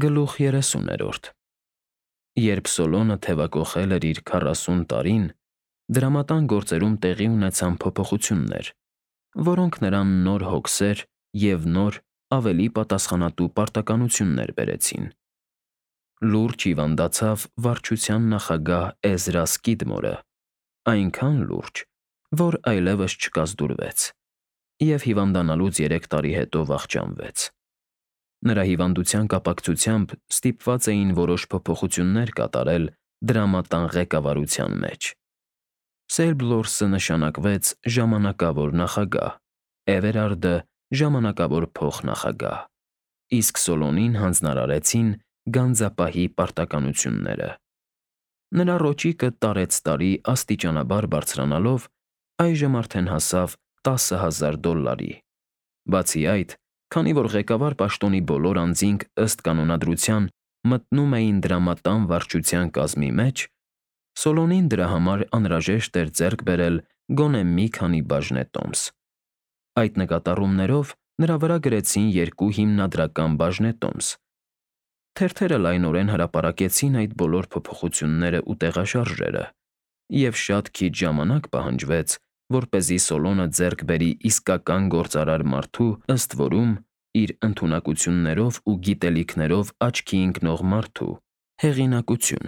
Գլուխ 30-րդ Երբ Սոլոնը թևակոխել էր իր 40 տարին, դրամատան գործերում տեղի ունեցան փոփոխություններ, որոնք նրան նոր հոգսեր և նոր, ավելի պատասխանատու պարտականություններ բերեցին։ Լուրջ հիվանդացավ վարչության նախագահ Էզրա Սկիդմորը, այնքան լուրջ, որ այլևս չկազդուրվեց, և հիվանդանալուց 3 տարի հետո վախճանվեց։ Նրա հիվանդության կապակցությամբ ստիպված էին որոշ փոփոխություններ կատարել դրամատան ղեկավարության մեջ։ Սելբլորսը նշանակվեց ժամանակավոր նախագահ, Էվերարդը՝ ժամանակավոր փոխնախագահ, իսկ Սոլոնին հանձնարարեցին գանձապահի պարտականությունները։ Նրա ռոճիկը տարեցտարի աստիճանաբար բարձրանալով այժմ արդեն հասավ $10,000։ Բացի այդ, քանի որ ղեկավար պաշտոնի բոլոր անձինք ըստ կանոնադրության մտնում էին դրամատան վարչության կազմի մեջ, Սոլոնին դրա համար անհրաժեշտ էր ձեռք բերել գոնե մի քանի բաժնետոմս։ Այդ նկատառումներով նրա վրա գրեցին 2 հիմնադրական բաժնետոմս։ Թերթերը լայնորեն հրապարակեցին այդ բոլոր փոփոխությունները ու տեղաշարժերը, և շատ քիչ ժամանակ պահանջվեց, որպեսզի Սոլոնը ձեռք բերի իսկական գործարար մարդու, ըստ որում, իր ընդունակություններով ու գիտելիքներով աչքի ընկնող մարդու հեղինակություն։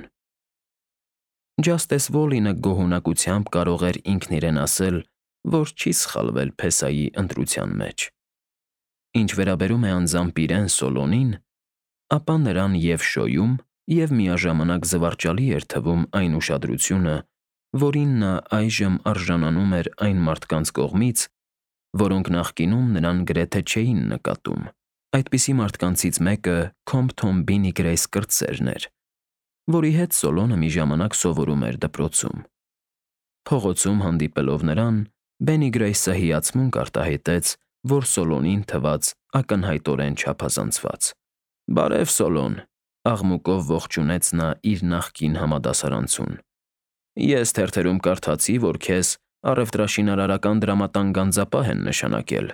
Ջաստես Վոլինը գոհունակությամբ կարող էր ինքն իրեն ասել, որ չի սխալվել փեսայի ընտրության մեջ։ Ինչ վերաբերում է անձամբ իրեն Սոլոնին, ապա նրան և շոյում, և միաժամանակ զվարճալի էր թվում այն ուշադրությունը, որին նա այժմ արժանանում էր այն մարդկանց կողմից, որոնք նախկինում նրան գրեթե չէին նկատում։ Այդպիսի մարդկանցից մեկը Քոմփթոն Բինի Գրեյս կրտսերն էր, որի հետ Սոլոնը մի ժամանակ սովորում էր դպրոցում։ Փողոցում հանդիպելով նրան, Բենի Գրեյսը հիացմունք արտահայտեց, որ Սոլոնին թվաց ակնհայտորեն չափազանցված։ «Բարև, Սոլոն», աղմուկով ողջունեց նա իր նախկին համադասարանցուն։ «Ես թերթերում կարդացի, որ քեզ առևտրաշինարարական դրամատան գանձապահ են նշանակել»։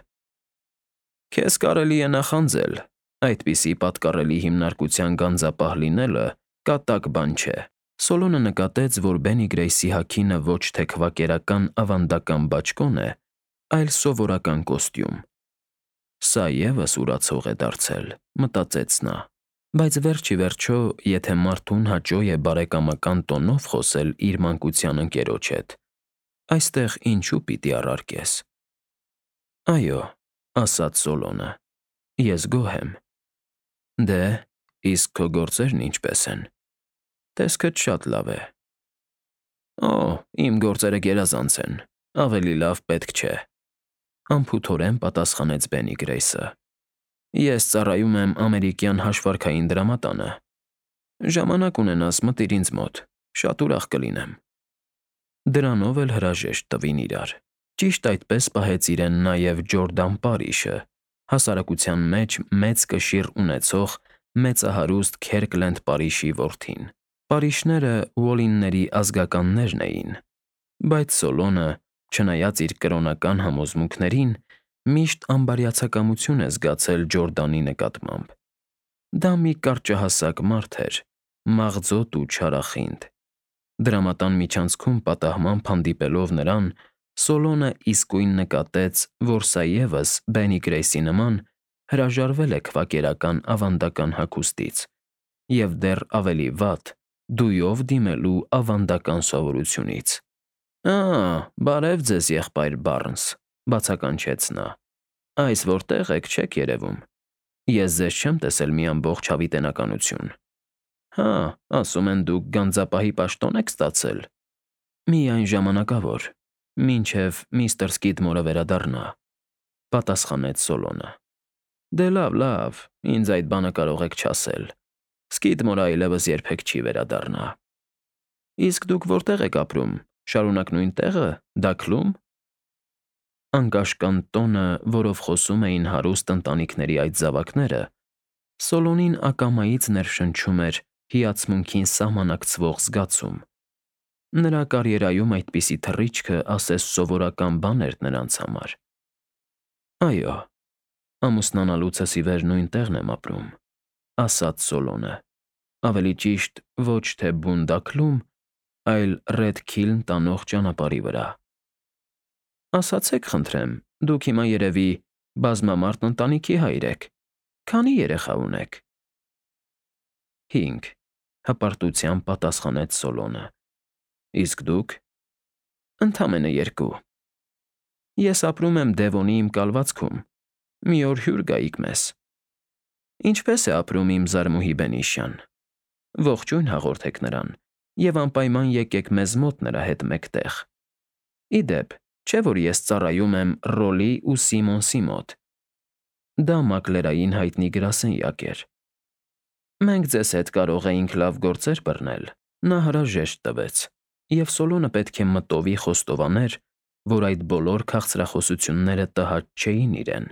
«Քեզ կարելի է նախանձել, այդպիսի պատկառելի հիմնարկության գանձապահ լինելը կատակ բան չէ»։ Սոլոնը նկատեց, որ Բենի Գրեյսի հագինը ոչ թե քվակերական ավանդական բաճկոն է, այլ սովորական կոստյում։ «Սա ևս ուրացող է դարձել», մտածեց նա, բայց վերջ ի վերջո, եթե մարդուն հաճո է բարեկամական տոնով խոսել իր մանկության ընկերոջ հետ, այստեղ ինչու պիտի առարկես։ «Այո», ասաց Սոլոնը, «ես գոհ եմ»։ «Դե, իսկ քո գործերն ինչպե՞ս են»։ «Տեսքդ շատ լավ է»։ «Օ, իմ գործերը գերազանց են, ավելի լավ պետք չէ», անփութորեն պատասխանեց Բենի Գրեյսը։ «Ես ծառայում եմ ամերիկյան հաշվարկային դրամատանը։ Ժամանակ ունենաս, մտիր ինձ մոտ, շատ ուրախ կլինեմ»։ Դրանով էլ հրաժեշտ տվին իրար։ Ճիշտ այդպես պահեց իրեն նաև Ջորդան Պարիշը, հասարակության մեջ մեծ կշիռ ունեցող մեծահարուստ Քերկլենդ Պարիշի որդին։ Պարիշները Ուոլինների ազգականներն էին, բայց Սոլոնը, չնայած իր կրոնական համոզմունքներին, միշտ անբարյացակամություն է զգացել Ջորդանի նկատմամբ։ Դա մի կարճահասակ մարդ էր, մաղձոտ ու չարախինդ։ Դրամատան միջանցքում պատահմամբ հանդիպելով նրան, Սոլոնը իսկույն նկատեց, որ սա ևս Բենի Գրեյսի նման հրաժարվել է քվակերական ավանդական հագուստից և դեռ ավելի վատ՝ դույով դիմելու ավանդական սովորությունից։ Բարև ձեզ, եղբայր Բարնս, բացականչեց նա։ Այս որտեղ եք, չեք երևում։ Ես ձեզ չեմ տեսել մի ամբողջ հավիտենականություն։ Հա, ասում են դուք գանձապահի պաշտոն եք ստացել։ Միայն ժամանակավոր, մինչև միստր Սկիդմորը վերադառնա, պատասխանեց Սոլոնը։ Դե լավ, ինձ այդ բանը կարող եք չասել։ Սկիդմորը այլևս երբեք չի վերադառնա։ Իսկ դուք որտեղ եք ապրում, շարունակ նույն տեղը, Դաքլո՞ւմ։ Անկաշկանդ տոնը, որով խոսում էին հարուստ ընտանիքների այդ զավակները, Սոլոնին ակամայից ներշնչում էր հիացմունքին սահմանակցվող զգացում։ Նրա կարիերայում այդպիսի թռիչքը ասես սովորական բան էր նրանց համար։ Այո, ամուսնանալուցս ի վեր նույն տեղն եմ ապրում, ասաց Սոլոնը, ավելի ճիշտ ոչ թե բունդակլում, այլ Ռեդ Քիլն տանող ճանապարհի վրա։ Ասացեք, խնդրեմ, դուք հիմա երևի բազմամարդ ընտանիքի հայր եք։ Քանի երեխա ունեք։ 5, հպարտությամբ պատասխանեց Սոլոնը։ Իսկ դուք։ Ընդամենը 2։ Ես ապրում եմ Դևոնի իմ կալվածքում։ Մի օր հյուր գայիք մեզ։ Ինչպե՞ս է ապրում իմ զարմուհի Բենիշյան։ Ողջույն հաղորդեք նրան և անպայման եկեք մեզ մոտ նրա հետ մեկտեղ։ Ի դեպ, չէ՞ որ ես ծառայում եմ Ռոլի ու Սիմոնսի մոտ։ Դա մակլերային հայտնի գրասենյակ էր։ Մենք ձեզ հետ կարող էինք լավ գործեր բռնել, նա հրաժեշտ տվեց, և Սոլոնը պետք է մտովի խոստովաներ, որ այդ բոլոր քաղցրախոսությունները տհաճ չէին իրեն։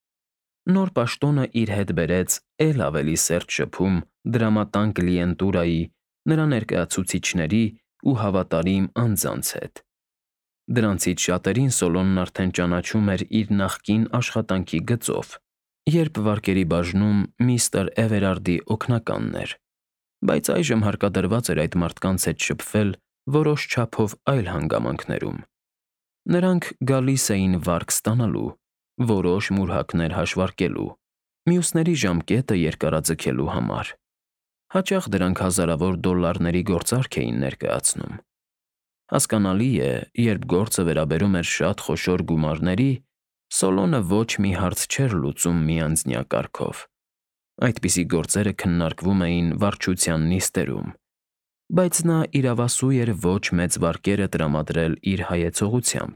Նոր պաշտոնը իր հետ բերեց էլ ավելի սերտ շփում դրամատան կլիենտուրայի, նրա ներկայացուցիչների ու հավատարիմ անձանց հետ։ Դրանցից շատերին Սոլոնն արդեն ճանաչում էր իր նախկին աշխատանքի գծով, երբ վարկերի բաժնում միստր Էվերարդի օգնականն էր, բայց այժմ հարկադրված էր այդ մարդկանց հետ շփվել որոշ չափով այլ հանգամանքներում։ Նրանք գալիս էին վարկ ստանալու, որոշ մուրհակներ հաշվարկելու, մյուսների ժամկետը երկարաձգելու համար։ Հաճախ դրանք հազարավոր դոլարների գործարք էին ներկայացնում։ Հասկանալի է, երբ գործը վերաբերում էր շատ խոշոր գումարների, Սոլոնը ոչ մի հարց չէր լուծում միանձնյա կարգով։ Այդպիսի գործերը քննարկվում էին վարչության նիստերում, բայց նա իրավասու էր ոչ մեծ վարկերը տրամադրել իր հայեցողությամբ,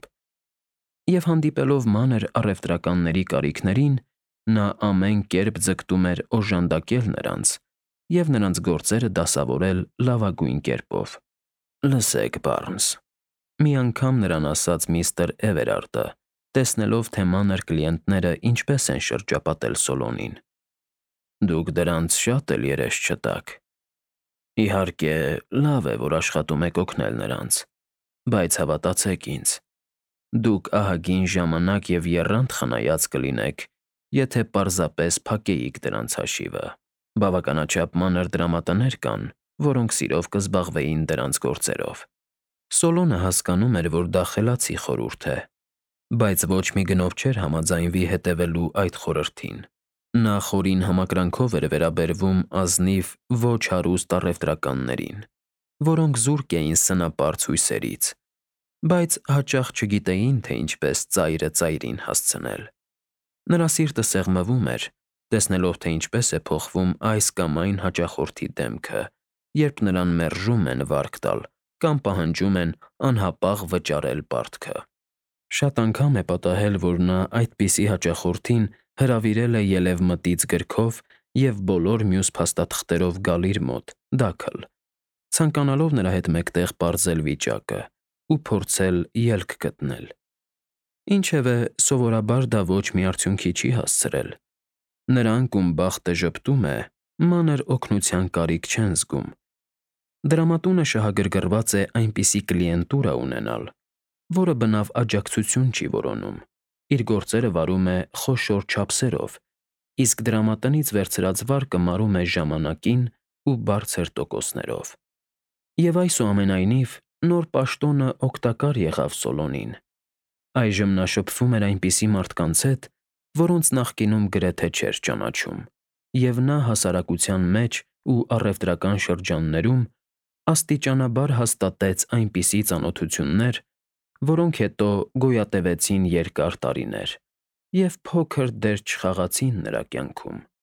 և հանդիպելով մանր առևտրականների կարիքներին, նա ամեն կերպ ձգտում էր օժանդակել նրանց և նրանց գործերը դասավորել լավագույն կերպով։ Լսեք, Բարնս, մի անգամ նրան ասաց միստր Էվերարդը, տեսնելով, թե մանր կլիենտները ինչպես են շրջապատել Սոլոնին. Դուք դրանց շատ էլ երես չտաք։ Իհարկե, լավ է, որ աշխատում եք օգնել նրանց, բայց հավատացեք ինձ, դուք ահագին ժամանակ և եռանդ խնայած կլինեք, եթե պարզապես փակեիք դրանց հաշիվը։ Բավականաչափ մանր դրամատներ կան, որոնք սիրով կզբաղվեին դրանց գործերով։ Սոլոնը հասկանում էր, որ դա խելացի խորհուրդ է, բայց ոչ մի գնով չէր համաձայնվի հետևելու այդ խորհրդին։ Նա խորին համակրանքով էր վերաբերվում ազնիվ ոչ հարուստ առևտրականներին, որոնք զուրկ էին սնապարծ հույսերից, բայց հաճախ չգիտեին, թե ինչպես ծայրը ծայրին հասցնել։ Նրա սիրտը սեղմվում էր, տեսնելով, թե ինչպես է փոխվում այս կամ այն հաճախորդի դեմքը, երբ նրան մերժում են վարկ տալ կամ պահանջում են անհապաղ վճարել պարտքը։ Շատ անգամ է պատահել, որ նա այդպիսի հաճախորդին հրավիրել է ելևմտից գրքով և բոլոր մյուս փաստաթղթերով գալ իր մոտ, դաքլ, ցանկանալով նրա հետ մեկտեղ պարզել վիճակը ու փորձել ելք գտնել։ Ինչևէ, սովորաբար դա ոչ մի արդյունքի չի հասցրել։ Նրանք, ում բախտը ժպտում է, մանր օգնության կարիք չեն զգում։ Դրամատունը շահագրգռված է այնպիսի կլիենտուրա ունենալ, որը բնավ աջակցություն չի որոնում, իր գործերը վարում է խոշոր չափսերով, իսկ դրամատնից վերցրած վարկը մարում է ժամանակին ու բարձր տոկոսներով։ Եվ այսուամենայնիվ, նոր պաշտոնը օգտակար եղավ Սոլոնին։ Այժմ նա շփվում էր այնպիսի մարդկանց հետ, որոնց նախկինում գրեթե չէր ճանաչում, և նա հասարակության մեջ ու առևտրական շրջաններում աստիճանաբար հաստատեց այնպիսի ծանոթություններ, որոնք հետո գոյատևեցին երկար տարիներ և փոքր դեր չխաղացին նրա կյանքում։